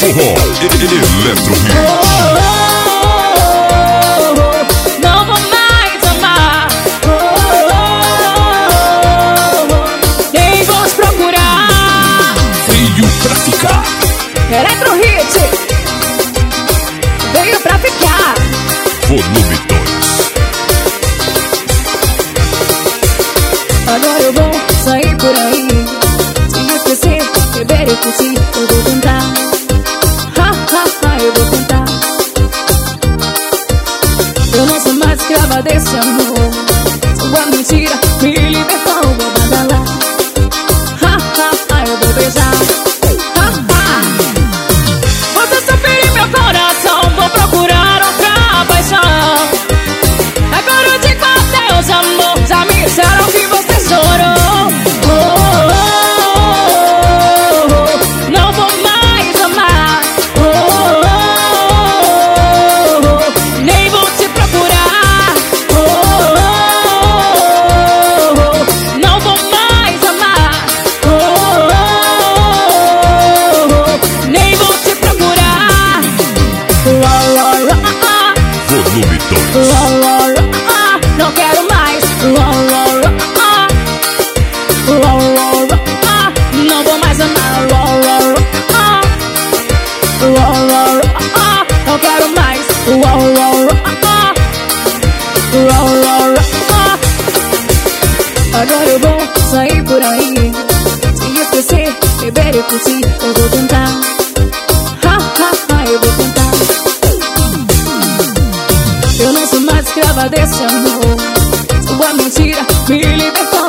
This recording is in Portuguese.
Forró Eletro Hits. Não vou mais amar, nem vou te procurar. Veio pra ficar. Eletro Hits veio pra ficar. Volume 2. Agora eu vou sair por aí, te esquecer, beber e curtir. Eu vou tentar, eu vou tentar. Eu não sou mais escrava desse amor. Sua mentira me libertou, vou badalar. Eu vou beijar. Você só feriu meu coração, vou procurar outra paixão. Agora eu digo adeus, amor, já me disseram que você chorou. Não vou mais amar, nem vou te procurar. Não vou mais amar, nem vou te procurar. Volume 2. Não quero mais. Não vou mais amar. Não quero mais. Agora eu vou sair por aí, te esquecer, beber e curtir. Eu vou tentar, eu vou tentar. Eu não sou mais escrava desse amor. Sua mentira me libertou.